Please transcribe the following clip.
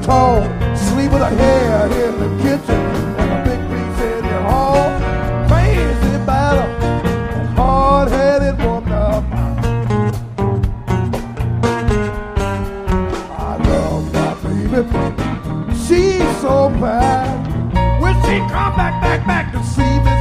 tall, sleep with a head in the kitchen and a big piece in the hall. Crazy battle and hard-headed woman. I love my baby. She's so bad. When she come back to see me.